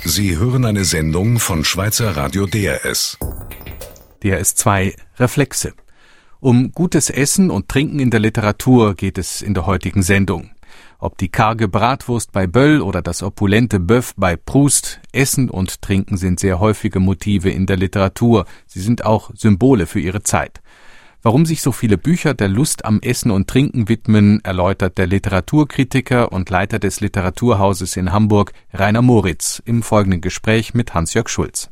Sie hören eine Sendung von Schweizer Radio DRS. DRS 2 Reflexe. Um gutes Essen und Trinken in der Literatur geht es in der heutigen Sendung. Ob die karge Bratwurst bei Böll oder das opulente Bœuf bei Proust, Essen und Trinken sind sehr häufige Motive in der Literatur. Sie sind auch Symbole für ihre Zeit. Warum sich so viele Bücher der Lust am Essen und Trinken widmen, erläutert der Literaturkritiker und Leiter des Literaturhauses in Hamburg, Rainer Moritz, im folgenden Gespräch mit Hans-Jörg Schulz.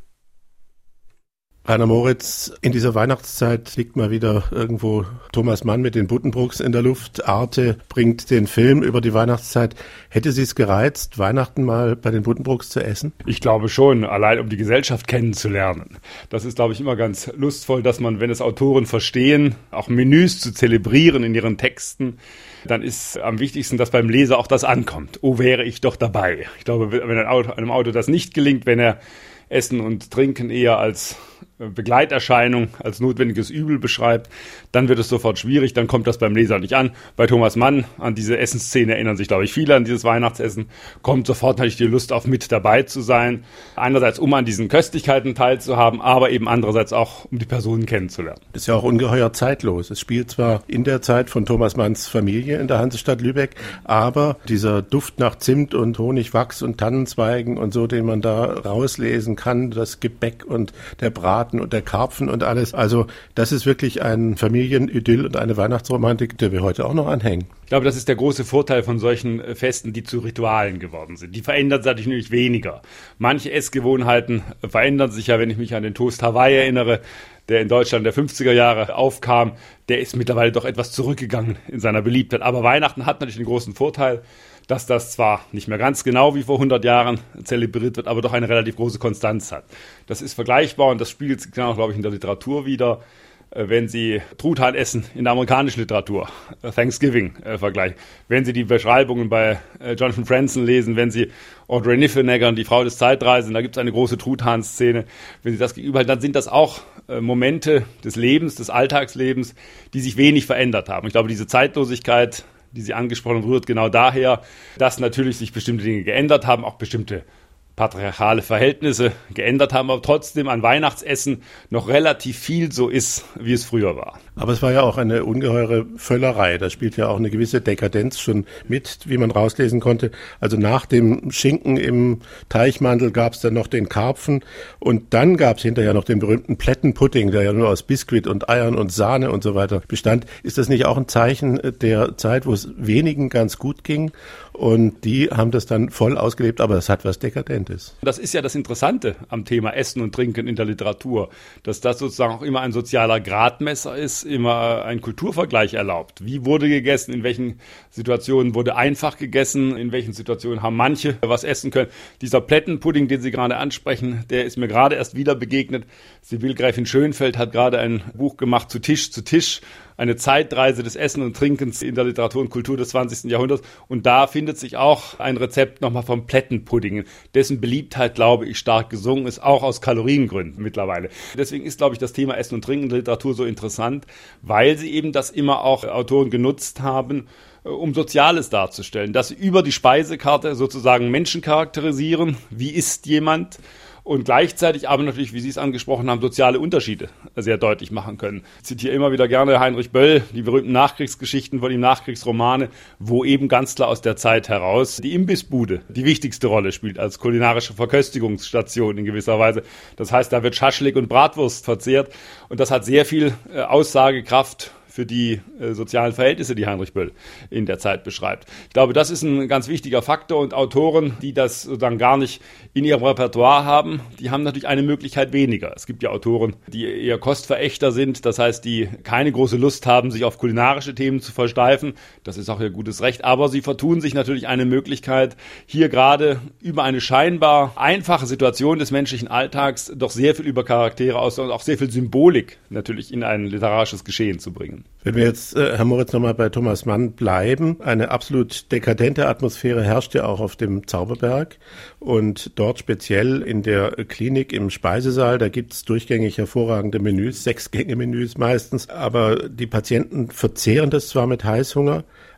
Rainer Moritz, in dieser Weihnachtszeit liegt mal wieder irgendwo Thomas Mann mit den Buddenbrooks in der Luft. Arte bringt den Film über die Weihnachtszeit. Hätte Sie es gereizt, Weihnachten mal bei den Buddenbrooks zu essen? Ich glaube schon, allein um die Gesellschaft kennenzulernen. Das ist, glaube ich, immer ganz lustvoll, dass man, wenn es Autoren verstehen, auch Menüs zu zelebrieren in ihren Texten, dann ist am wichtigsten, dass beim Leser auch das ankommt. Oh, wäre ich doch dabei. Ich glaube, wenn einem Autor das nicht gelingt, wenn er Essen und Trinken eher als Begleiterscheinung, als notwendiges Übel beschreibt, dann wird es sofort schwierig, dann kommt das beim Leser nicht an. Bei Thomas Mann, an diese Essensszene erinnern sich, glaube ich, viele an dieses Weihnachtsessen, kommt sofort natürlich die Lust auf, mit dabei zu sein. Einerseits, um an diesen Köstlichkeiten teilzuhaben, aber eben andererseits auch, um die Personen kennenzulernen. Das ist ja auch ungeheuer zeitlos. Es spielt zwar in der Zeit von Thomas Manns Familie in der Hansestadt Lübeck, aber dieser Duft nach Zimt und Honigwachs und Tannenzweigen und so, den man da rauslesen kann, das Gebäck und der Braten und der Karpfen und alles. Also das ist wirklich ein Familienidyll und eine Weihnachtsromantik, der wir heute auch noch anhängen. Ich glaube, das ist der große Vorteil von solchen Festen, die zu Ritualen geworden sind. Die verändern sich natürlich weniger. Manche Essgewohnheiten verändern sich ja, wenn ich mich an den Toast Hawaii erinnere, der in Deutschland der 50er Jahre aufkam. Der ist mittlerweile doch etwas zurückgegangen in seiner Beliebtheit. Aber Weihnachten hat natürlich den großen Vorteil, dass das zwar nicht mehr ganz genau wie vor 100 Jahren zelebriert wird, aber doch eine relativ große Konstanz hat. Das ist vergleichbar und das spiegelt sich dann auch, glaube ich, in der Literatur wieder, wenn Sie Truthahn essen in der amerikanischen Literatur, Thanksgiving vergleichen, wenn Sie die Beschreibungen bei Jonathan Franzen lesen, wenn Sie Audrey Niffenegger, die Frau des Zeitreisenden, da gibt es eine große Truthahn-Szene, wenn Sie das gegenüberhalten, dann sind das auch Momente des Lebens, des Alltagslebens, die sich wenig verändert haben. Ich glaube, diese Zeitlosigkeit, die Sie angesprochen haben, rührt genau daher, dass natürlich sich bestimmte Dinge geändert haben, auch bestimmte patriarchale Verhältnisse geändert haben, aber trotzdem an Weihnachtsessen noch relativ viel so ist, wie es früher war. Aber es war ja auch eine ungeheure Völlerei. Da spielt ja auch eine gewisse Dekadenz schon mit, wie man rauslesen konnte. Also nach dem Schinken im Teichmantel gab es dann noch den Karpfen und dann gab es hinterher noch den berühmten Plättenpudding, der ja nur aus Biskuit und Eiern und Sahne und so weiter bestand. Ist das nicht auch ein Zeichen der Zeit, wo es wenigen ganz gut ging? Und die haben das dann voll ausgelebt, aber es hat was Dekadentes. Das ist ja das Interessante am Thema Essen und Trinken in der Literatur, dass das sozusagen auch immer ein sozialer Gradmesser ist, immer ein Kulturvergleich erlaubt. Wie wurde gegessen, in welchen Situationen wurde einfach gegessen, in welchen Situationen haben manche was essen können. Dieser Plättenpudding, den Sie gerade ansprechen, der ist mir gerade erst wieder begegnet. Sibylle Gräfin Schönfeld hat gerade ein Buch gemacht zu Tisch, eine Zeitreise des Essen und Trinkens in der Literatur und Kultur des 20. Jahrhunderts. Und da findet sich auch ein Rezept nochmal vom Plättenpudding, dessen Beliebtheit, glaube ich, stark gesunken ist, auch aus Kaloriengründen mittlerweile. Deswegen ist, glaube ich, das Thema Essen und Trinken in der Literatur so interessant, weil sie eben das immer auch Autoren genutzt haben, um Soziales darzustellen, dass sie über die Speisekarte sozusagen Menschen charakterisieren. Wie isst jemand? Und gleichzeitig aber natürlich, wie Sie es angesprochen haben, soziale Unterschiede sehr deutlich machen können. Ich zitiere immer wieder gerne Heinrich Böll, die berühmten Nachkriegsgeschichten von ihm, Nachkriegsromane, wo eben ganz klar aus der Zeit heraus die Imbissbude die wichtigste Rolle spielt als kulinarische Verköstigungsstation in gewisser Weise. Das heißt, da wird Schaschlik und Bratwurst verzehrt und das hat sehr viel Aussagekraft für die sozialen Verhältnisse, die Heinrich Böll in der Zeit beschreibt. Ich glaube, das ist ein ganz wichtiger Faktor und Autoren, die das sozusagen gar nicht in ihrem Repertoire haben, die haben natürlich eine Möglichkeit weniger. Es gibt ja Autoren, die eher Kostverächter sind, das heißt, die keine große Lust haben, sich auf kulinarische Themen zu versteifen. Das ist auch ihr gutes Recht, aber sie vertun sich natürlich eine Möglichkeit, hier gerade über eine scheinbar einfache Situation des menschlichen Alltags doch sehr viel über Charaktere aus und auch sehr viel Symbolik natürlich in ein literarisches Geschehen zu bringen. Wenn wir jetzt, Herr Moritz, nochmal bei Thomas Mann bleiben, eine absolut dekadente Atmosphäre herrscht ja auch auf dem Zauberberg und dort speziell in der Klinik im Speisesaal, da gibt es durchgängig hervorragende Menüs, 6-Gänge-Menüs meistens, aber die Patienten verzehren das zwar mit Heißhunger,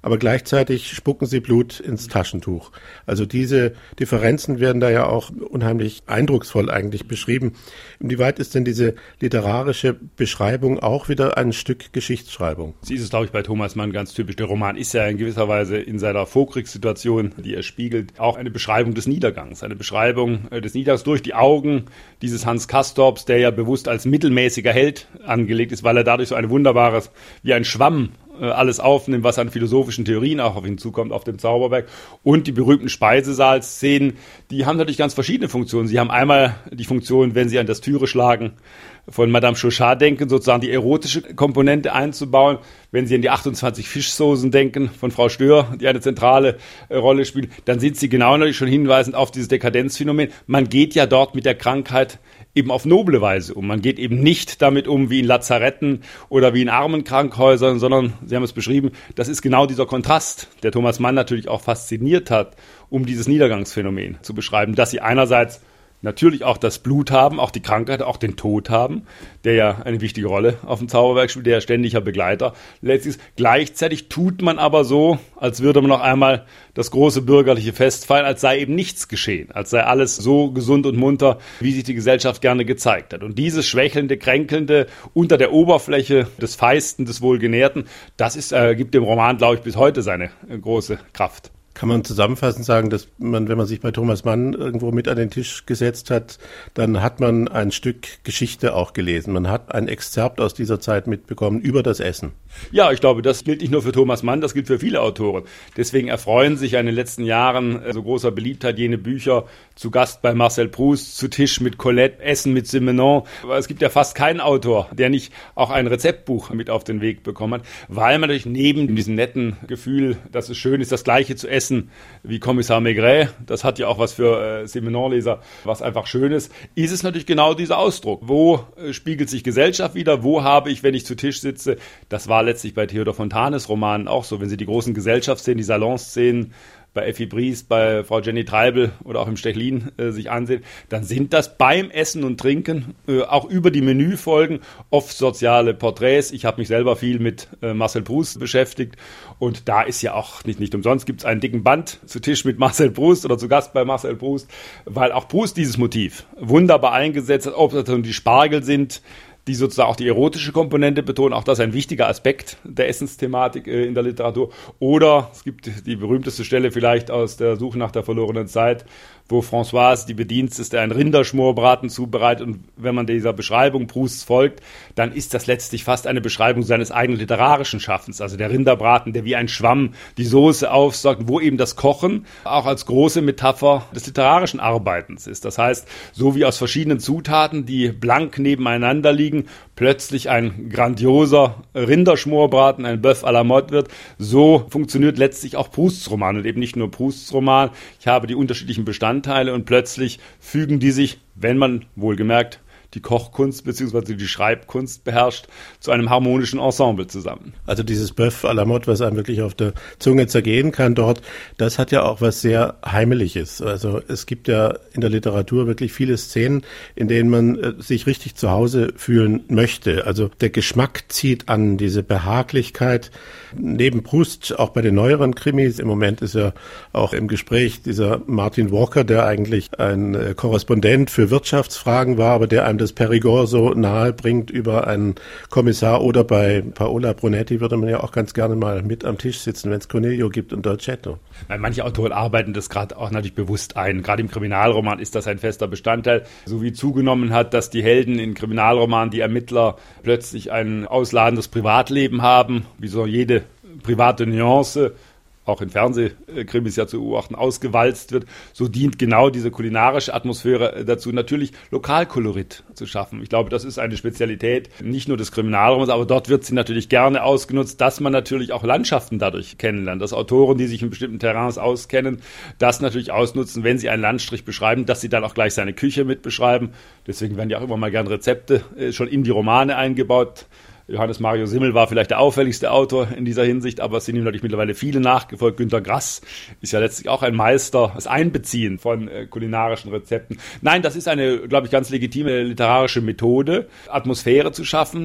aber gleichzeitig spucken sie Blut ins Taschentuch. Also diese Differenzen werden da ja auch unheimlich eindrucksvoll eigentlich beschrieben. Inwieweit ist denn diese literarische Beschreibung auch wieder ein Stück Geschichtsschreibung? Sie ist es, glaube ich, bei Thomas Mann ganz typisch. Der Roman ist ja in gewisser Weise in seiner Vorkriegssituation, die er spiegelt, auch eine Beschreibung des Niedergangs. Eine Beschreibung des Niedergangs durch die Augen dieses Hans Castorps, der ja bewusst als mittelmäßiger Held angelegt ist, weil er dadurch so ein wunderbares, wie ein Schwamm, alles aufnimmt, was an philosophischen Theorien auch auf ihn zukommt, auf dem Zauberberg. Und die berühmten Speisesaalszenen, die haben natürlich ganz verschiedene Funktionen. Sie haben einmal die Funktion, wenn sie an das Türe schlagen, von Madame Chauchat denken, sozusagen die erotische Komponente einzubauen. Wenn Sie an die 28 Fischsoßen denken von Frau Stör, die eine zentrale Rolle spielen, dann sind Sie genau natürlich schon hinweisend auf dieses Dekadenzphänomen. Man geht ja dort mit der Krankheit eben auf noble Weise um. Man geht eben nicht damit um wie in Lazaretten oder wie in Armenkrankhäusern, sondern, Sie haben es beschrieben, das ist genau dieser Kontrast, der Thomas Mann natürlich auch fasziniert hat, um dieses Niedergangsphänomen zu beschreiben, dass Sie einerseits natürlich auch das Blut haben, auch die Krankheit, auch den Tod haben, der ja eine wichtige Rolle auf dem Zauberberg spielt, der ja ständiger Begleiter letztlich ist. Gleichzeitig tut man aber so, als würde man noch einmal das große bürgerliche Fest feiern, als sei eben nichts geschehen, als sei alles so gesund und munter, wie sich die Gesellschaft gerne gezeigt hat. Und dieses schwächelnde, kränkelnde unter der Oberfläche des Feisten, des Wohlgenährten, das gibt dem Roman, glaube ich, bis heute seine große Kraft. Kann man zusammenfassend sagen, dass man, wenn man sich bei Thomas Mann irgendwo mit an den Tisch gesetzt hat, dann hat man ein Stück Geschichte auch gelesen. Man hat ein Exzerpt aus dieser Zeit mitbekommen über das Essen. Ja, ich glaube, das gilt nicht nur für Thomas Mann, das gilt für viele Autoren. Deswegen erfreuen sich in den letzten Jahren so großer Beliebtheit jene Bücher, zu Gast bei Marcel Proust, zu Tisch mit Colette, Essen mit Simenon. Aber es gibt ja fast keinen Autor, der nicht auch ein Rezeptbuch mit auf den Weg bekommen hat, weil man natürlich neben diesem netten Gefühl, dass es schön ist, das Gleiche zu essen wie Kommissar Maigret, das hat ja auch was für Simenon-Leser, was einfach schön ist es natürlich genau dieser Ausdruck. Wo spiegelt sich Gesellschaft wieder? Wo habe ich, wenn ich zu Tisch sitze, das war letztlich bei Theodor Fontanes Romanen auch so, wenn Sie die großen Gesellschaftsszenen, die Salonszenen bei Effi Briest, bei Frau Jenny Treibel oder auch im Stechlin sich ansehen, dann sind das beim Essen und Trinken auch über die Menüfolgen oft soziale Porträts. Ich habe mich selber viel mit Marcel Proust beschäftigt und da ist ja auch nicht umsonst, gibt es einen dicken Band zu Tisch mit Marcel Proust oder zu Gast bei Marcel Proust, weil auch Proust dieses Motiv wunderbar eingesetzt hat, ob das die Spargel sind, die sozusagen auch die erotische Komponente betonen. Auch das ist ein wichtiger Aspekt der Essensthematik in der Literatur. Oder es gibt die berühmteste Stelle vielleicht aus der Suche nach der verlorenen Zeit, wo Françoise, die Bedienstete, einen Rinderschmorbraten zubereitet. Und wenn man dieser Beschreibung Prousts folgt, dann ist das letztlich fast eine Beschreibung seines eigenen literarischen Schaffens. Also der Rinderbraten, der wie ein Schwamm die Soße aufsaugt, wo eben das Kochen auch als große Metapher des literarischen Arbeitens ist. Das heißt, so wie aus verschiedenen Zutaten, die blank nebeneinander liegen, plötzlich ein grandioser Rinderschmorbraten, ein Bœuf à la mode wird, so funktioniert letztlich auch Prousts Roman und eben nicht nur Prousts Roman. Ich habe die unterschiedlichen Bestandteile und plötzlich fügen die sich, wenn man wohlgemerkt die Kochkunst bzw. die Schreibkunst beherrscht, zu einem harmonischen Ensemble zusammen. Also dieses Bœuf à la mode, was einem wirklich auf der Zunge zergehen kann dort, das hat ja auch was sehr Heimeliges. Also es gibt ja in der Literatur wirklich viele Szenen, in denen man sich richtig zu Hause fühlen möchte. Also der Geschmack zieht an, diese Behaglichkeit. Neben Proust, auch bei den neueren Krimis, im Moment ist ja auch im Gespräch dieser Martin Walker, der eigentlich ein Korrespondent für Wirtschaftsfragen war, aber der einem das Périgord so nahe bringt über einen Kommissar, oder bei Paola Brunetti würde man ja auch ganz gerne mal mit am Tisch sitzen, wenn es Cornelio gibt und Dolcetto. Manche Autoren arbeiten das gerade auch natürlich bewusst ein. Gerade im Kriminalroman ist das ein fester Bestandteil, so wie zugenommen hat, dass die Helden in Kriminalromanen, die Ermittler, plötzlich ein ausladendes Privatleben haben, wie so jede private Nuance, auch in Fernsehkrimis ja zu beobachten, ausgewalzt wird. So dient genau diese kulinarische Atmosphäre dazu, natürlich Lokalkolorit zu schaffen. Ich glaube, das ist eine Spezialität nicht nur des Kriminalromans, aber dort wird sie natürlich gerne ausgenutzt, dass man natürlich auch Landschaften dadurch kennenlernt, dass Autoren, die sich in bestimmten Terrains auskennen, das natürlich ausnutzen, wenn sie einen Landstrich beschreiben, dass sie dann auch gleich seine Küche mit beschreiben. Deswegen werden ja auch immer mal gern Rezepte schon in die Romane eingebaut. Johannes Mario Simmel war vielleicht der auffälligste Autor in dieser Hinsicht, aber es sind ihm natürlich mittlerweile viele nachgefolgt. Günter Grass ist ja letztlich auch ein Meister, das Einbeziehen von kulinarischen Rezepten. Nein, das ist eine, glaube ich, ganz legitime literarische Methode, Atmosphäre zu schaffen,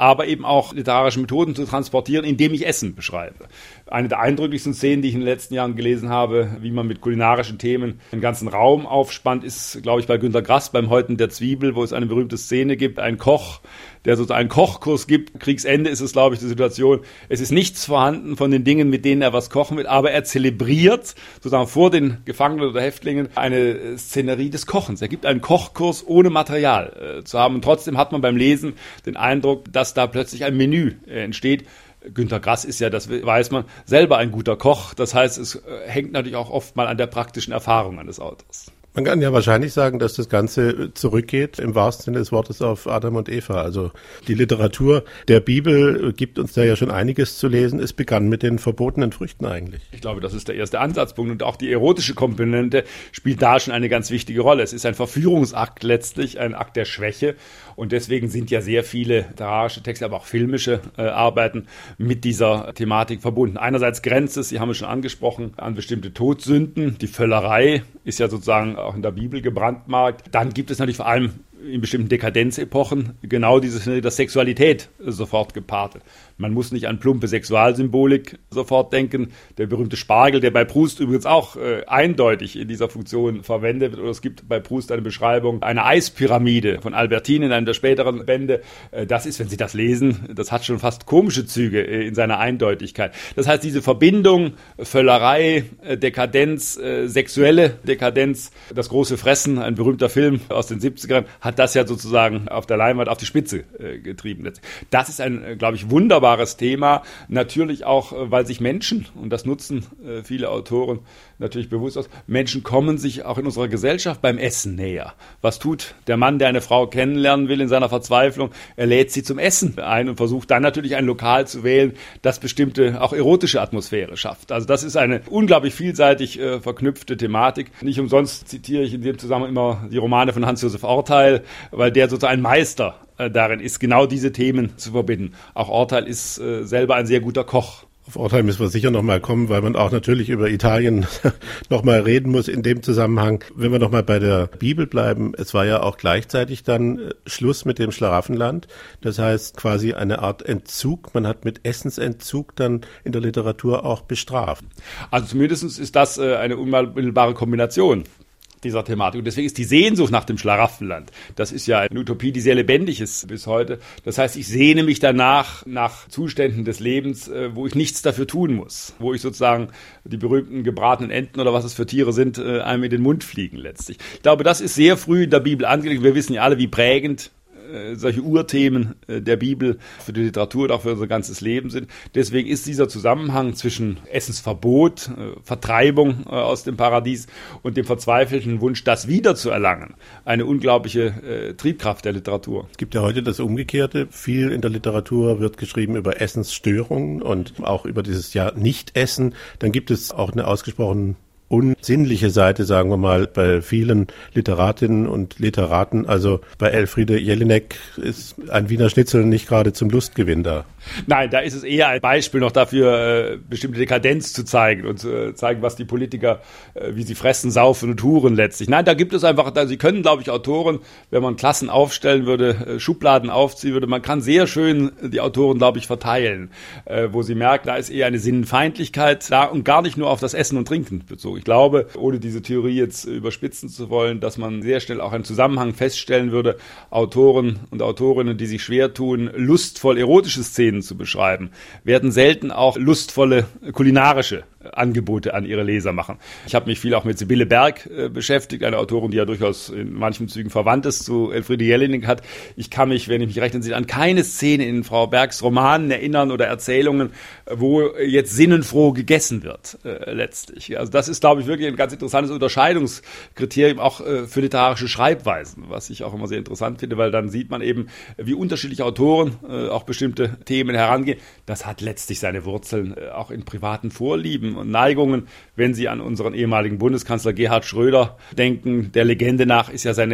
aber eben auch literarische Methoden zu transportieren, indem ich Essen beschreibe. Eine der eindrücklichsten Szenen, die ich in den letzten Jahren gelesen habe, wie man mit kulinarischen Themen einen ganzen Raum aufspannt, ist, glaube ich, bei Günter Grass beim Häuten der Zwiebel, wo es eine berühmte Szene gibt, ein Koch, der sozusagen einen Kochkurs gibt. Kriegsende ist es, glaube ich, die Situation. Es ist nichts vorhanden von den Dingen, mit denen er was kochen will, aber er zelebriert sozusagen vor den Gefangenen oder Häftlingen eine Szenerie des Kochens. Er gibt einen Kochkurs ohne Material zu haben und trotzdem hat man beim Lesen den Eindruck, dass da plötzlich ein Menü entsteht. Günter Grass ist ja, das weiß man, selber ein guter Koch. Das heißt, es hängt natürlich auch oft mal an der praktischen Erfahrung eines Autors. Man kann ja wahrscheinlich sagen, dass das Ganze zurückgeht, im wahrsten Sinne des Wortes, auf Adam und Eva. Also die Literatur der Bibel gibt uns da ja schon einiges zu lesen. Es begann mit den verbotenen Früchten eigentlich. Ich glaube, das ist der erste Ansatzpunkt. Und auch die erotische Komponente spielt da schon eine ganz wichtige Rolle. Es ist ein Verführungsakt letztlich, ein Akt der Schwäche. Und deswegen sind ja sehr viele literarische Texte, aber auch filmische Arbeiten mit dieser Thematik verbunden. Einerseits grenzt es, Sie haben es schon angesprochen, an bestimmte Todsünden. Die Völlerei ist ja sozusagen auch in der Bibel gebrandmarkt. Dann gibt es natürlich vor allem in bestimmten Dekadenzepochen genau dieses, dass Sexualität sofort gepaart wird. Man muss nicht an plumpe Sexualsymbolik sofort denken. Der berühmte Spargel, der bei Proust übrigens auch eindeutig in dieser Funktion verwendet wird. Oder es gibt bei Proust eine Beschreibung einer Eispyramide von Albertine in einem der späteren Bände. Das ist, wenn Sie das lesen, das hat schon fast komische Züge in seiner Eindeutigkeit. Das heißt, diese Verbindung Völlerei, Dekadenz, sexuelle Dekadenz, das große Fressen, ein berühmter Film aus den 70ern, hat das ja sozusagen auf der Leinwand auf die Spitze getrieben. Das ist ein, glaube ich, wunderbares Thema. Natürlich auch, weil sich Menschen, und das nutzen viele Autoren natürlich bewusst aus, Menschen kommen sich auch in unserer Gesellschaft beim Essen näher. Was tut der Mann, der eine Frau kennenlernen will in seiner Verzweiflung? Er lädt sie zum Essen ein und versucht dann natürlich ein Lokal zu wählen, das bestimmte, auch erotische Atmosphäre schafft. Also das ist eine unglaublich vielseitig verknüpfte Thematik. Nicht umsonst zitiere ich in dem Zusammenhang immer die Romane von Hans-Josef Orteil, weil der sozusagen ein Meister darin ist, genau diese Themen zu verbinden. Auch Orteil ist selber ein sehr guter Koch. Auf Orteil müssen wir sicher nochmal kommen, weil man auch natürlich über Italien nochmal reden muss in dem Zusammenhang. Wenn wir nochmal bei der Bibel bleiben, es war ja auch gleichzeitig dann Schluss mit dem Schlaraffenland. Das heißt quasi eine Art Entzug. Man hat mit Essensentzug dann in der Literatur auch bestraft. Also zumindest ist das eine unmittelbare Kombination dieser Thematik. Und deswegen ist die Sehnsucht nach dem Schlaraffenland, das ist ja eine Utopie, die sehr lebendig ist bis heute. Das heißt, ich sehne mich danach nach Zuständen des Lebens, wo ich nichts dafür tun muss, wo ich sozusagen die berühmten gebratenen Enten oder was es für Tiere sind, einem in den Mund fliegen letztlich. Ich glaube, das ist sehr früh in der Bibel angelegt. Wir wissen ja alle, wie prägend solche Urthemen der Bibel für die Literatur und auch für unser ganzes Leben sind. Deswegen ist dieser Zusammenhang zwischen Essensverbot, Vertreibung aus dem Paradies und dem verzweifelten Wunsch, das wiederzuerlangen, eine unglaubliche Triebkraft der Literatur. Es gibt ja heute das Umgekehrte. Viel in der Literatur wird geschrieben über Essensstörungen und auch über dieses Nicht-Essen. Dann gibt es auch eine ausgesprochen unsinnliche Seite, sagen wir mal, bei vielen Literatinnen und Literaten. Also bei Elfriede Jelinek ist ein Wiener Schnitzel nicht gerade zum Lustgewinn da. Nein, da ist es eher ein Beispiel noch dafür, bestimmte Dekadenz zu zeigen und zu zeigen, was die Politiker, wie sie fressen, saufen und huren letztlich. Nein, da gibt es einfach, sie können, glaube ich, Autoren, wenn man Klassen aufstellen würde, Schubladen aufziehen würde, man kann sehr schön die Autoren, glaube ich, verteilen, wo sie merken, da ist eher eine Sinnfeindlichkeit da und gar nicht nur auf das Essen und Trinken bezogen. Ich glaube, ohne diese Theorie jetzt überspitzen zu wollen, dass man sehr schnell auch einen Zusammenhang feststellen würde, Autoren und Autorinnen, die sich schwer tun, lustvoll erotische Szenen zu beschreiben, werden selten auch lustvolle kulinarische Angebote an ihre Leser machen. Ich habe mich viel auch mit Sibylle Berg beschäftigt, eine Autorin, die ja durchaus in manchen Zügen verwandt ist zu Elfriede Jelinek hat. Ich kann mich, wenn ich mich recht entsinne, an keine Szene in Frau Bergs Romanen erinnern oder Erzählungen, wo jetzt sinnenfroh gegessen wird, letztlich. Also das ist, glaube ich, wirklich ein ganz interessantes Unterscheidungskriterium auch für literarische Schreibweisen, was ich auch immer sehr interessant finde, weil dann sieht man eben, wie unterschiedliche Autoren auch bestimmte Themen herangehen. Das hat letztlich seine Wurzeln auch in privaten Vorlieben und Neigungen, wenn Sie an unseren ehemaligen Bundeskanzler Gerhard Schröder denken. Der Legende nach ist ja seine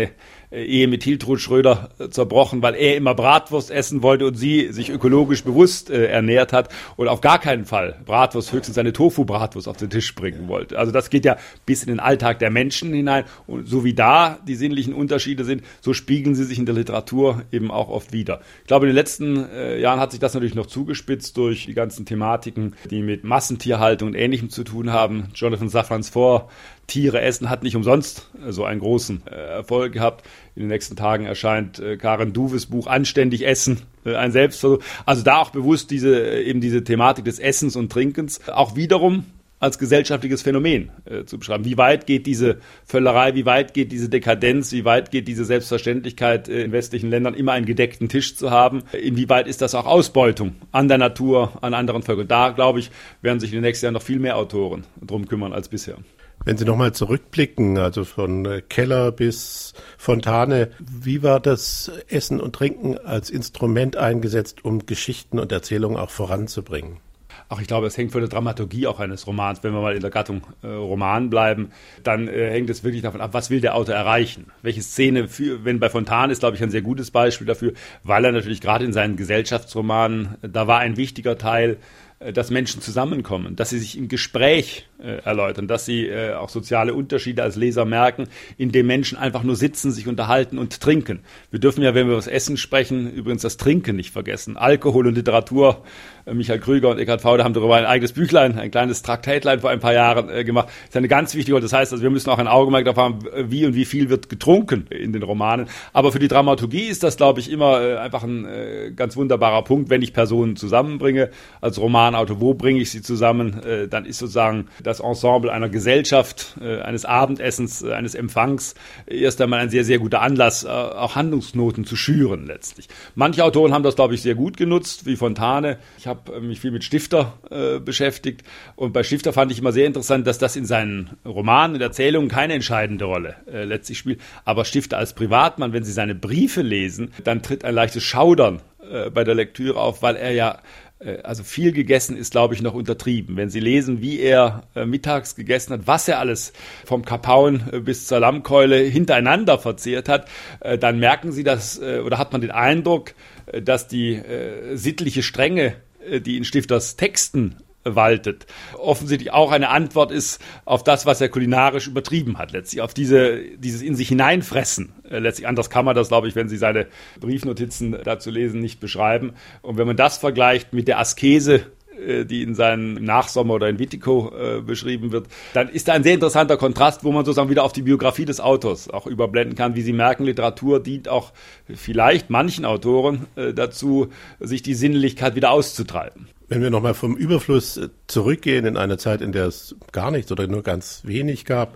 Ehe mit Hiltrud Schröder zerbrochen, weil er immer Bratwurst essen wollte und sie sich ökologisch bewusst ernährt hat und auf gar keinen Fall Bratwurst, höchstens eine Tofu-Bratwurst auf den Tisch bringen wollte. Also das geht ja bis in den Alltag der Menschen hinein. Und so wie da die sinnlichen Unterschiede sind, so spiegeln sie sich in der Literatur eben auch oft wider. Ich glaube, in den letzten Jahren hat sich das natürlich noch zugespitzt durch die ganzen Thematiken, die mit Massentierhaltung und Ähnlichem zu tun haben. Jonathan Safrans Foer, Tiere essen, hat nicht umsonst so einen großen Erfolg gehabt. In den nächsten Tagen erscheint Karen Duves Buch Anständig Essen, ein Selbstversuch. Also da auch bewusst diese Thematik des Essens und Trinkens auch wiederum als gesellschaftliches Phänomen zu beschreiben. Wie weit geht diese Völlerei, wie weit geht diese Dekadenz, wie weit geht diese Selbstverständlichkeit in westlichen Ländern, immer einen gedeckten Tisch zu haben? Inwieweit ist das auch Ausbeutung an der Natur, an anderen Völkern? Da, glaube ich, werden sich in den nächsten Jahren noch viel mehr Autoren drum kümmern als bisher. Wenn Sie nochmal zurückblicken, also von Keller bis Fontane, wie war das Essen und Trinken als Instrument eingesetzt, um Geschichten und Erzählungen auch voranzubringen? Ach, ich glaube, es hängt von der Dramaturgie auch eines Romans. Wenn wir mal in der Gattung Roman bleiben, dann hängt es wirklich davon ab, was will der Autor erreichen? Welche Szene, wenn bei Fontane ist, glaube ich, ein sehr gutes Beispiel dafür, weil er natürlich gerade in seinen Gesellschaftsromanen, da war ein wichtiger Teil, dass Menschen zusammenkommen, dass sie sich im Gespräch erläutern, dass sie auch soziale Unterschiede als Leser merken, indem Menschen einfach nur sitzen, sich unterhalten und trinken. Wir dürfen ja, wenn wir über das Essen sprechen, übrigens das Trinken nicht vergessen. Alkohol und Literatur, Michael Krüger und Eckhard Fauder haben darüber ein eigenes Büchlein, ein kleines Traktätlein vor ein paar Jahren gemacht. Das ist eine ganz wichtige, das heißt, also wir müssen auch ein Augenmerk darauf haben, wie und wie viel wird getrunken in den Romanen. Aber für die Dramaturgie ist das, glaube ich, immer einfach ein ganz wunderbarer Punkt, wenn ich Personen zusammenbringe. Als Romanautor, wo bringe ich sie zusammen? Dann ist sozusagen das Ensemble einer Gesellschaft, eines Abendessens, eines Empfangs erst einmal ein sehr, sehr guter Anlass, auch Handlungsnoten zu schüren letztlich. Manche Autoren haben das, glaube ich, sehr gut genutzt, wie Fontane. Ich habe mich viel mit Stifter beschäftigt und bei Stifter fand ich immer sehr interessant, dass das in seinen Romanen und Erzählungen keine entscheidende Rolle letztlich spielt. Aber Stifter als Privatmann, wenn Sie seine Briefe lesen, dann tritt ein leichtes Schaudern bei der Lektüre auf, weil er ja also viel gegessen ist, glaube ich, noch untertrieben. Wenn Sie lesen, wie er mittags gegessen hat, was er alles vom Kapaun bis zur Lammkeule hintereinander verzehrt hat, dann merken Sie das, oder hat man den Eindruck, dass die sittliche Strenge, die in Stifters Texten waltet, offensichtlich auch eine Antwort ist auf das, was er kulinarisch übertrieben hat, letztlich auf dieses in sich hineinfressen. Letztlich anders kann man das, glaube ich, wenn Sie seine Briefnotizen dazu lesen, nicht beschreiben. Und wenn man das vergleicht mit der Askese, die in seinem Nachsommer oder in Witiko beschrieben wird, dann ist da ein sehr interessanter Kontrast, wo man sozusagen wieder auf die Biografie des Autors auch überblenden kann. Wie Sie merken, Literatur dient auch vielleicht manchen Autoren dazu, sich die Sinnlichkeit wieder auszutreiben. Wenn wir nochmal vom Überfluss zurückgehen in eine Zeit, in der es gar nichts oder nur ganz wenig gab,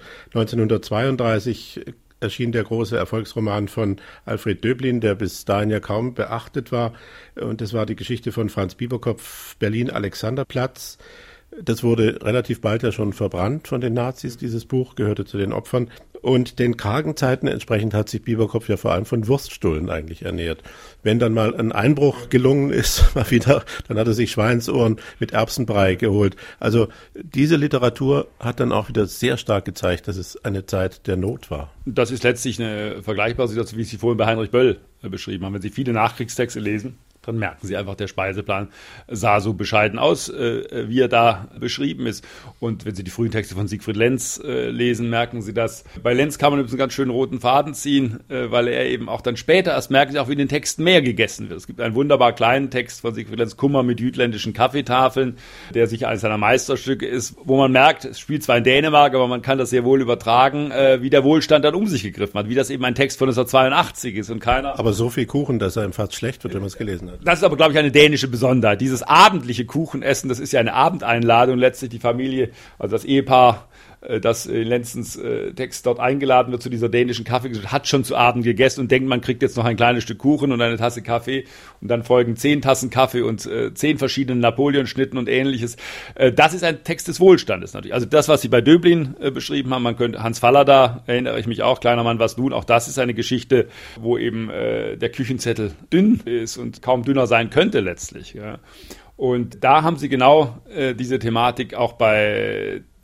1932 erschien der große Erfolgsroman von Alfred Döblin, der bis dahin ja kaum beachtet war. Und das war die Geschichte von Franz Bieberkopf, Berlin-Alexanderplatz. Das wurde relativ bald ja schon verbrannt von den Nazis, dieses Buch, gehörte zu den Opfern. Und den kargen Zeiten entsprechend hat sich Bieberkopf ja vor allem von Wurststullen eigentlich ernährt. Wenn dann mal ein Einbruch gelungen ist, mal wieder, dann hat er sich Schweinsohren mit Erbsenbrei geholt. Also diese Literatur hat dann auch wieder sehr stark gezeigt, dass es eine Zeit der Not war. Das ist letztlich eine vergleichbare Situation, wie Sie vorhin bei Heinrich Böll beschrieben haben. Wenn Sie viele Nachkriegstexte lesen, dann merken Sie einfach, der Speiseplan sah so bescheiden aus, wie er da beschrieben ist. Und wenn Sie die frühen Texte von Siegfried Lenz lesen, merken Sie das. Bei Lenz kann man übrigens einen ganz schönen roten Faden ziehen, weil er eben auch dann später erst merken Sie auch, wie in den Texten mehr gegessen wird. Es gibt einen wunderbar kleinen Text von Siegfried Lenz, Kummer mit jütländischen Kaffeetafeln, der sicher eines seiner Meisterstücke ist, wo man merkt, es spielt zwar in Dänemark, aber man kann das sehr wohl übertragen, wie der Wohlstand dann um sich gegriffen hat, wie das eben ein Text von 1982 ist und keiner. Aber so viel Kuchen, dass er ihm fast schlecht wird, wenn man es gelesen hat. Das ist aber, glaube ich, eine dänische Besonderheit. Dieses abendliche Kuchenessen, das ist ja eine Abendeinladung. Letztlich die Familie, also das Ehepaar, das in Lenzens Text dort eingeladen wird zu dieser dänischen Kaffeegesellschaft, hat schon zu Abend gegessen und denkt, man kriegt jetzt noch ein kleines Stück Kuchen und eine Tasse Kaffee. Und dann folgen 10 Tassen Kaffee und 10 verschiedene Napoleon-Schnitten und Ähnliches. Das ist ein Text des Wohlstandes natürlich. Also das, was Sie bei Döblin beschrieben haben, man könnte Hans Fallada, erinnere ich mich auch, Kleiner Mann, was nun, auch das ist eine Geschichte, wo eben der Küchenzettel dünn ist und kaum dünner sein könnte letztlich. Ja. Und da haben Sie genau diese Thematik auch bei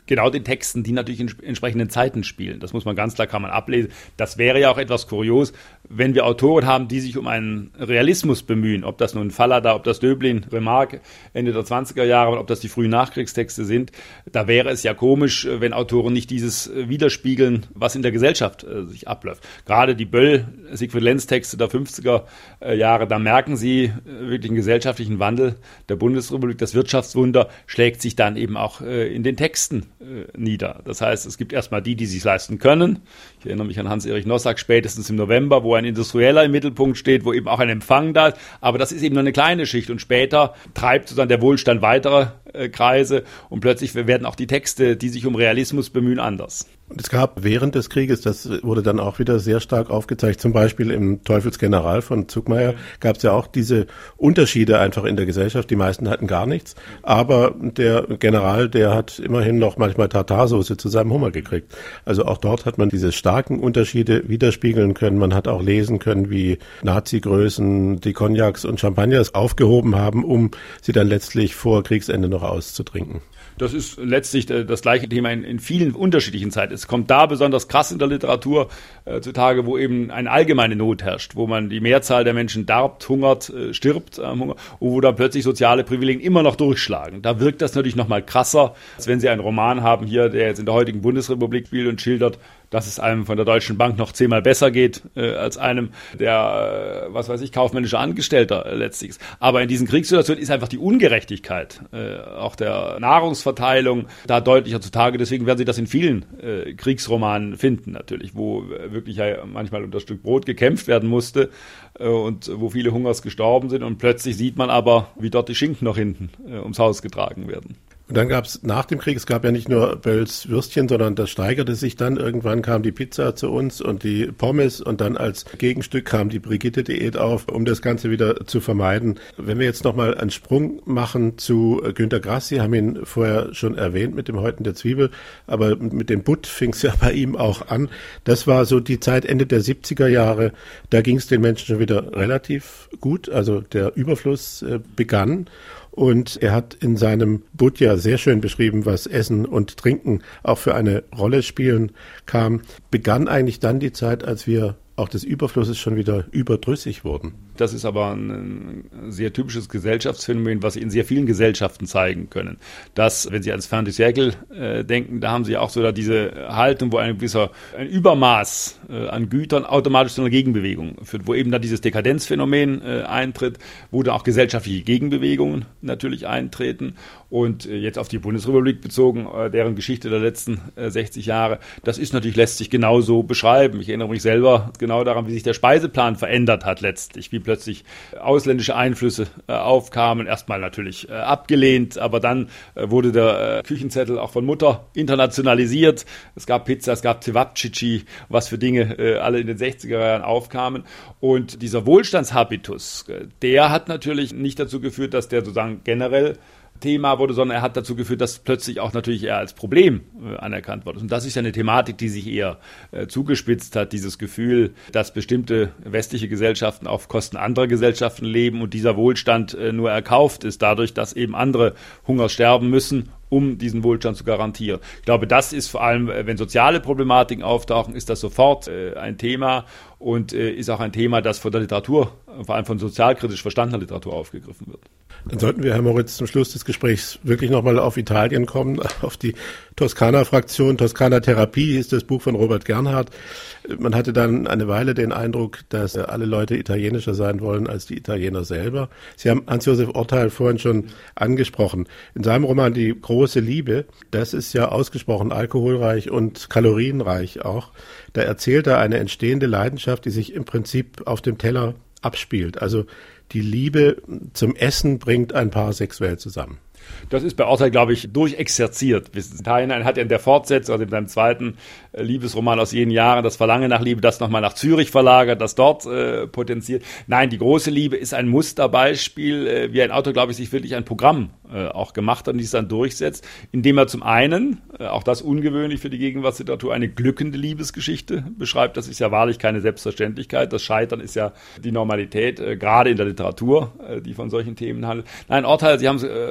genau den Texten, die natürlich in entsprechenden Zeiten spielen. Das muss man ganz klar, kann man ablesen. Das wäre ja auch etwas kurios, wenn wir Autoren haben, die sich um einen Realismus bemühen, ob das nun Fallada, ob das Döblin, Remarque, Ende der 20er Jahre, ob das die frühen Nachkriegstexte sind. Da wäre es ja komisch, wenn Autoren nicht dieses widerspiegeln, was in der Gesellschaft sich abläuft. Gerade die Böll-Siegfried-Lenz-Texte der 50er Jahre, da merken Sie wirklich einen gesellschaftlichen Wandel der Bundesrepublik. Das Wirtschaftswunder schlägt sich dann eben auch in den Texten nieder. Das heißt, es gibt erstmal die sich leisten können. Ich erinnere mich an Hans-Erich Nossack spätestens im November, wo ein Industrieller im Mittelpunkt steht, wo eben auch ein Empfang da ist. Aber das ist eben nur eine kleine Schicht und später treibt sozusagen der Wohlstand weitere Kreise und plötzlich werden auch die Texte, die sich um Realismus bemühen, anders. Und es gab während des Krieges, das wurde dann auch wieder sehr stark aufgezeigt, zum Beispiel im Teufelsgeneral von Zuckmayer, gab es ja auch diese Unterschiede einfach in der Gesellschaft. Die meisten hatten gar nichts, aber der General, der hat immerhin noch manchmal Tartarsoße zu seinem Hummer gekriegt. Also auch dort hat man diese starken Unterschiede widerspiegeln können. Man hat auch lesen können, wie Nazi-Größen die Cognacs und Champagners aufgehoben haben, um sie dann letztlich vor Kriegsende noch auszutrinken. Das ist letztlich das gleiche Thema in vielen unterschiedlichen Zeiten. Es kommt da besonders krass in der Literatur zutage, wo eben eine allgemeine Not herrscht, wo man die Mehrzahl der Menschen darbt, hungert, stirbt am Hunger und wo dann plötzlich soziale Privilegien immer noch durchschlagen. Da wirkt das natürlich noch mal krasser, als wenn Sie einen Roman haben hier, der jetzt in der heutigen Bundesrepublik spielt und schildert, dass es einem von der Deutschen Bank noch 10-mal besser geht als einem, der, kaufmännischer Angestellter letztlich ist. Aber in diesen Kriegssituationen ist einfach die Ungerechtigkeit, auch der Nahrungsverteilung, da deutlicher zutage. Deswegen werden Sie das in vielen Kriegsromanen finden natürlich, wo wirklich ja manchmal um das Stück Brot gekämpft werden musste und wo viele Hungers gestorben sind. Und plötzlich sieht man aber, wie dort die Schinken noch hinten ums Haus getragen werden. Und dann gab es nach dem Krieg, es gab ja nicht nur Bölls Würstchen, sondern das steigerte sich dann. Irgendwann kam die Pizza zu uns und die Pommes und dann als Gegenstück kam die Brigitte-Diät auf, um das Ganze wieder zu vermeiden. Wenn wir jetzt nochmal einen Sprung machen zu Günter Grass, Sie haben ihn vorher schon erwähnt mit dem Häuten der Zwiebel, aber mit dem Butt fing es ja bei ihm auch an. Das war so die Zeit Ende der 70er Jahre, da ging es den Menschen schon wieder relativ gut, also der Überfluss begann. Und er hat in seinem Butt ja sehr schön beschrieben, was Essen und Trinken auch für eine Rolle spielen kam. Begann eigentlich dann die Zeit, als wir auch des Überflusses schon wieder überdrüssig wurden. Das ist aber ein sehr typisches Gesellschaftsphänomen, was Sie in sehr vielen Gesellschaften zeigen können. Dass, wenn Sie ans Fin du siècle denken, da haben Sie auch so da diese Haltung, wo ein Übermaß an Gütern automatisch zu einer Gegenbewegung führt, wo eben dann dieses Dekadenzphänomen eintritt, wo dann auch gesellschaftliche Gegenbewegungen natürlich eintreten. Und jetzt auf die Bundesrepublik bezogen, deren Geschichte der letzten 60 Jahre, das ist natürlich, lässt sich genauso beschreiben. Ich erinnere mich selber genau daran, wie sich der Speiseplan verändert hat letztlich, wie plötzlich ausländische Einflüsse aufkamen, erstmal natürlich abgelehnt, aber dann wurde der Küchenzettel auch von Mutter internationalisiert. Es gab Pizza, es gab Cevapcici, was für Dinge alle in den 60er Jahren aufkamen. Und dieser Wohlstandshabitus, der hat natürlich nicht dazu geführt, dass der sozusagen generell Thema wurde, sondern er hat dazu geführt, dass plötzlich auch natürlich eher als Problem anerkannt wurde. Und das ist ja eine Thematik, die sich eher zugespitzt hat, dieses Gefühl, dass bestimmte westliche Gesellschaften auf Kosten anderer Gesellschaften leben und dieser Wohlstand nur erkauft ist, dadurch, dass eben andere Hunger sterben müssen, um diesen Wohlstand zu garantieren. Ich glaube, das ist vor allem, wenn soziale Problematiken auftauchen, ist das sofort ein Thema und ist auch ein Thema, das von der Literatur, vor allem von sozialkritisch verstandener Literatur aufgegriffen wird. Dann sollten wir, Herr Moritz, zum Schluss des Gesprächs wirklich nochmal auf Italien kommen, auf die Toskana-Fraktion. Toskana-Therapie ist das Buch von Robert Gernhardt. Man hatte dann eine Weile den Eindruck, dass alle Leute italienischer sein wollen als die Italiener selber. Sie haben Hans-Josef Orteil vorhin schon angesprochen. In seinem Roman Die große Liebe, das ist ja ausgesprochen alkoholreich und kalorienreich auch. Da erzählt er eine entstehende Leidenschaft, die sich im Prinzip auf dem Teller abspielt. Also die Liebe zum Essen bringt ein Paar sexuell zusammen. Das ist bei Orteil, glaube ich, durchexerziert. Italien hat er in der Fortsetzung, also in seinem zweiten Liebesroman aus jenen Jahren, das Verlangen nach Liebe, das nochmal nach Zürich verlagert, das dort potenziert. Nein, die große Liebe ist ein Musterbeispiel, wie ein Autor, glaube ich, sich wirklich ein Programm auch gemacht hat und dies dann durchsetzt, indem er zum einen, auch das ungewöhnlich für die Gegenwartsliteratur, eine glückende Liebesgeschichte beschreibt. Das ist ja wahrlich keine Selbstverständlichkeit. Das Scheitern ist ja die Normalität, gerade in der Literatur, die von solchen Themen handelt. Nein, Orteil, Sie haben es angesprochen,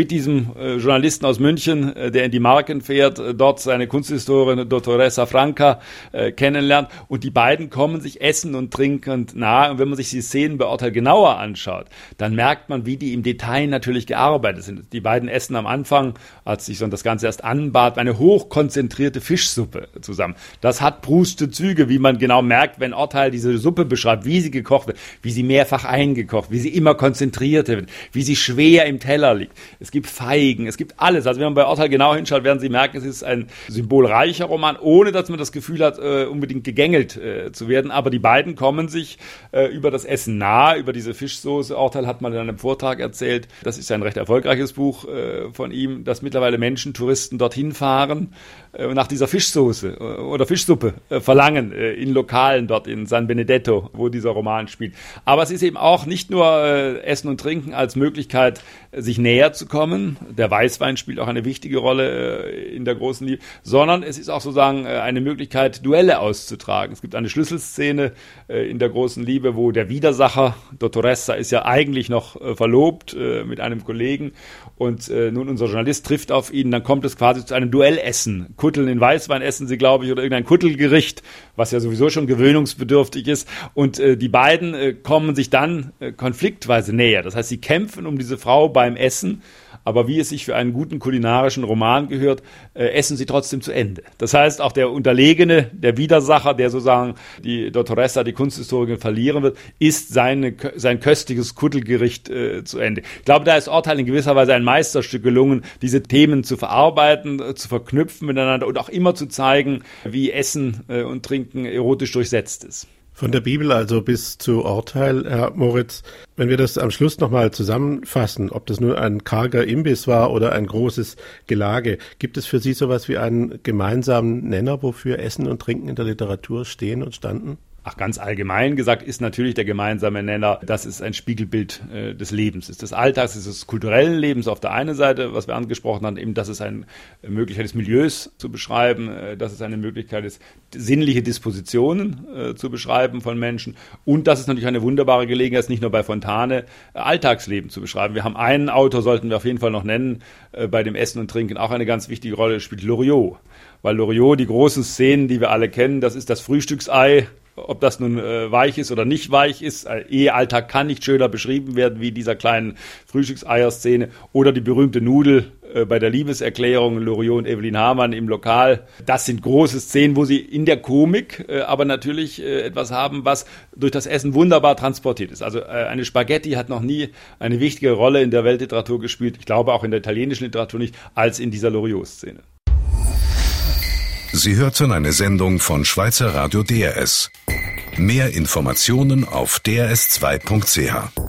mit diesem Journalisten aus München, der in die Marken fährt, dort seine Kunsthistorin Dottoressa Franca kennenlernt. Und die beiden kommen sich essend und trinkend nahe. Und wenn man sich die Szenen bei Orteil genauer anschaut, dann merkt man, wie die im Detail natürlich gearbeitet sind. Die beiden essen am Anfang, als sich so das Ganze erst anbat, eine hochkonzentrierte Fischsuppe zusammen. Das hat Prouste Züge, wie man genau merkt, wenn Orteil diese Suppe beschreibt, wie sie gekocht wird, wie sie mehrfach eingekocht, wie sie immer konzentrierter wird, wie sie schwer im Teller liegt. Es gibt Feigen, es gibt alles. Also wenn man bei Orteil genau hinschaut, werden Sie merken, es ist ein symbolreicher Roman, ohne dass man das Gefühl hat, unbedingt gegängelt zu werden. Aber die beiden kommen sich über das Essen nahe, über diese Fischsoße. Orteil hat mal in einem Vortrag erzählt, das ist ein recht erfolgreiches Buch von ihm, dass mittlerweile Menschen, Touristen dorthin fahren und nach dieser Fischsoße oder Fischsuppe verlangen in Lokalen dort in San Benedetto, wo dieser Roman spielt. Aber es ist eben auch nicht nur Essen und Trinken als Möglichkeit, sich näher zu kommen. Der Weißwein spielt auch eine wichtige Rolle in der großen Liebe, sondern es ist auch sozusagen eine Möglichkeit, Duelle auszutragen. Es gibt eine Schlüsselszene in der großen Liebe, wo der Widersacher, Dottoressa, ist ja eigentlich noch verlobt mit einem Kollegen und nun unser Journalist trifft auf ihn, dann kommt es quasi zu einem Duellessen. Kutteln in Weißwein essen sie, glaube ich, oder irgendein Kuttelgericht, was ja sowieso schon gewöhnungsbedürftig ist. Und die beiden kommen sich dann konfliktweise näher. Das heißt, sie kämpfen um diese Frau beim Essen, aber wie es sich für einen guten kulinarischen Roman gehört, essen sie trotzdem zu Ende. Das heißt, auch der Unterlegene, der Widersacher, der sozusagen die Dottoressa, die Kunsthistorikerin, verlieren wird, isst sein köstliches Kuttelgericht zu Ende. Ich glaube, da ist Orteil in gewisser Weise ein Meisterstück gelungen, diese Themen zu verarbeiten, zu verknüpfen miteinander und auch immer zu zeigen, wie Essen und Trinken erotisch durchsetzt ist. Von der Bibel also bis zu Orteil, Herr Moritz, wenn wir das am Schluss nochmal zusammenfassen, ob das nur ein karger Imbiss war oder ein großes Gelage, gibt es für Sie sowas wie einen gemeinsamen Nenner, wofür Essen und Trinken in der Literatur stehen und standen? Ach, ganz allgemein gesagt ist natürlich der gemeinsame Nenner, das ist ein Spiegelbild des Lebens, ist des Alltags, ist des kulturellen Lebens auf der einen Seite, was wir angesprochen haben, eben, dass es eine Möglichkeit des Milieus zu beschreiben, dass es eine Möglichkeit ist, sinnliche Dispositionen zu beschreiben von Menschen und dass es natürlich eine wunderbare Gelegenheit ist, nicht nur bei Fontane, Alltagsleben zu beschreiben. Wir haben einen Autor, sollten wir auf jeden Fall noch nennen, bei dem Essen und Trinken auch eine ganz wichtige Rolle spielt, Loriot. Weil Loriot, die großen Szenen, die wir alle kennen, das ist das Frühstücksei, ob das nun weich ist oder nicht weich ist. Ehealltag kann nicht schöner beschrieben werden wie dieser kleinen Frühstückseierszene oder die berühmte Nudel bei der Liebeserklärung Loriot und Evelyn Hamann im Lokal. Das sind große Szenen, wo sie in der Komik aber natürlich etwas haben, was durch das Essen wunderbar transportiert ist. Also eine Spaghetti hat noch nie eine wichtige Rolle in der Weltliteratur gespielt, ich glaube auch in der italienischen Literatur nicht, als in dieser Loriot-Szene. Sie hörten eine Sendung von Schweizer Radio DRS. Mehr Informationen auf drs2.ch.